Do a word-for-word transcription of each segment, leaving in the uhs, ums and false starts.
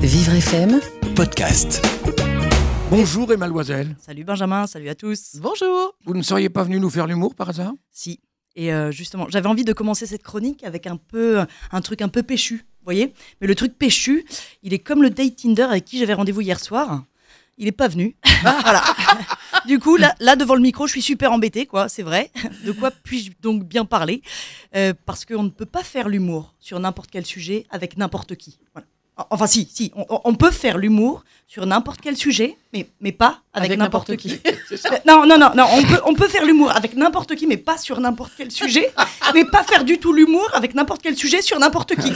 Vivre F M Podcast. Bonjour Emma Loisel. Salut Benjamin, salut à tous. Bonjour. Vous ne seriez pas venu nous faire l'humour par hasard ? Si, et euh, justement, j'avais envie de commencer cette chronique avec un peu, un truc un peu péchu, vous voyez ? Mais le truc péchu, il est comme le date Tinder avec qui j'avais rendez-vous hier soir. Il n'est pas venu. Voilà. Du coup, là, là, devant le micro, je suis super embêtée, quoi, c'est vrai. De quoi puis-je donc bien parler ? euh, Parce qu'on ne peut pas faire l'humour sur n'importe quel sujet avec n'importe qui. Voilà. Enfin, si, si, on, on peut faire l'humour sur n'importe quel sujet, mais, mais pas avec, avec n'importe, n'importe qui. qui. Non, non, non, non on, peut, on peut faire l'humour avec n'importe qui, mais pas sur n'importe quel sujet, mais pas faire du tout l'humour avec n'importe quel sujet sur n'importe qui.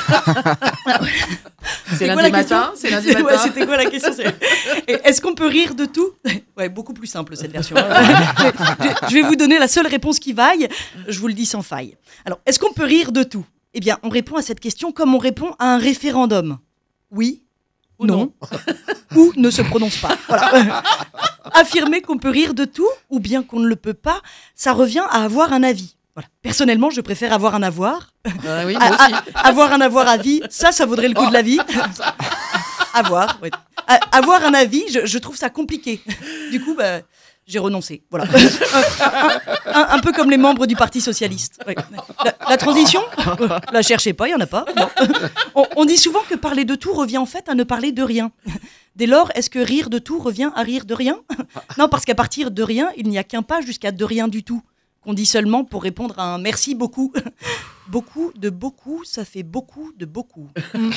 C'est lundi matin, c'est lundi matin. Ouais, c'était quoi la question ? C'est... Est-ce qu'on peut rire de tout ? Ouais, beaucoup plus simple cette version. je, je vais vous donner la seule réponse qui vaille, je vous le dis sans faille. Alors, est-ce qu'on peut rire de tout ? Eh bien, on répond à cette question comme on répond à un référendum. Oui, ou non, non. Ou ne se prononce pas. Voilà. Affirmer qu'on peut rire de tout ou bien qu'on ne le peut pas, ça revient à avoir un avis. Voilà. Personnellement, je préfère avoir un avoir. Euh, oui, moi aussi. À, à, avoir un avoir à vie, ça, ça vaudrait le coup de la vie. avoir, ouais. À, avoir un avis, je, je trouve ça compliqué. Du coup, bah, j'ai renoncé. Voilà. un, un, un peu comme les membres du Parti Socialiste. Ouais. La, la transition, la cherchez pas, il n'y en a pas. Bon. On, on dit souvent que parler de tout revient en fait à ne parler de rien. Dès lors, est-ce que rire de tout revient à rire de rien ? Non, parce qu'à partir de rien, il n'y a qu'un pas jusqu'à de rien du tout. Qu'on dit seulement pour répondre à un merci beaucoup. Beaucoup de beaucoup, ça fait beaucoup de beaucoup.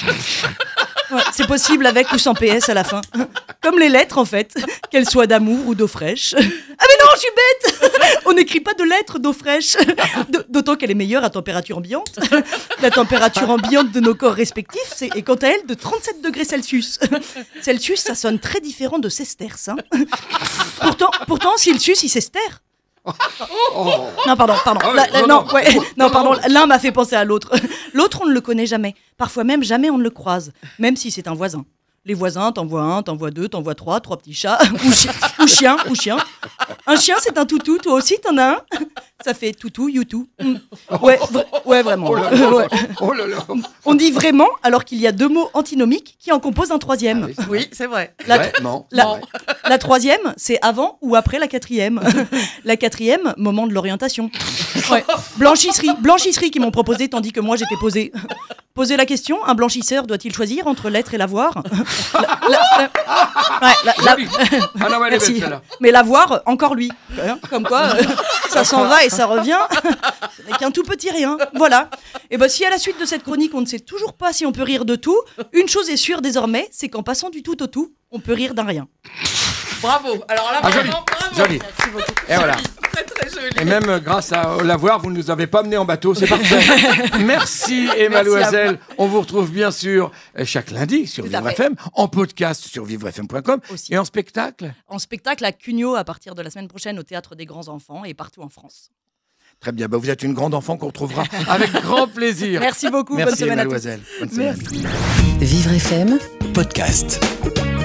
Ouais, c'est possible avec ou sans P S à la fin. Comme les lettres en fait, qu'elles soient d'amour ou d'eau fraîche. Ah mais non, je suis bête. On n'écrit pas de lettres d'eau fraîche. D'autant qu'elle est meilleure à température ambiante. La température ambiante de nos corps respectifs c'est, est quant à elle de trente-sept degrés Celsius. Celsius, ça sonne très différent de sesterce. Hein. Pourtant, pourtant, si le sus, il s'estère. Oh. Non, pardon, pardon. Ah oui, la, la, non, non, non. ouais, Oh, non, non, pardon. non. L'un m'a fait penser à l'autre. L'autre, on ne le connaît jamais. Parfois même, jamais on ne le croise. Même si c'est un voisin. Les voisins, t'envoies un, t'envoies deux, t'envoies trois, trois petits chats, ou, chi- ou chien, ou chien. Un chien, c'est un toutou. Toi aussi, t'en as un. Ça fait toutou, youtou. Mm. Ouais, vra- ouais, vraiment. Oh là là. Ouais. Oh là là. On dit vraiment, alors qu'il y a deux mots antinomiques qui en composent un troisième. Ah oui, c'est vrai. Oui, c'est vrai. La, Ouais, non, la- c'est vrai. la troisième, c'est avant ou après la quatrième. La quatrième, moment de l'orientation. Ouais. Blanchisserie, blanchisserie qui m'ont proposé tandis que moi j'étais posée. Poser la question, un blanchisseur doit-il choisir entre l'être et l'avoir ? La- la- la- ouais, la- la- Joli. Ah non, elle est Merci. belle, celle-là. Mais l'avoir, encore lui. Hein, comme quoi, euh, ça s'en va et ça revient. Ce n'est qu'un tout petit rien. Voilà. Et ben si à la suite de cette chronique, on ne sait toujours pas si on peut rire de tout, une chose est sûre désormais, c'est qu'en passant du tout au tout, on peut rire d'un rien. Bravo. Alors là, Ah, joli. vraiment, bravo. Joli. Merci beaucoup. Et voilà. Très, très joli. Et même euh, grâce à euh, l'avoir, vous ne nous avez pas menés en bateau, c'est parfait. Merci Emma Merci à Loisel. On vous retrouve bien sûr euh, chaque lundi sur Tout à Vivre fait. F M, en podcast sur vivre f m point com Aussi. et en spectacle. En spectacle à Cugnot à partir de la semaine prochaine au Théâtre des Grands Enfants et partout en France. Très bien, bah, vous êtes une grande enfant qu'on retrouvera avec grand plaisir. Merci beaucoup, Merci bonne semaine Emma à tous. Loisel. Bonne semaine. Vivre F M Podcast.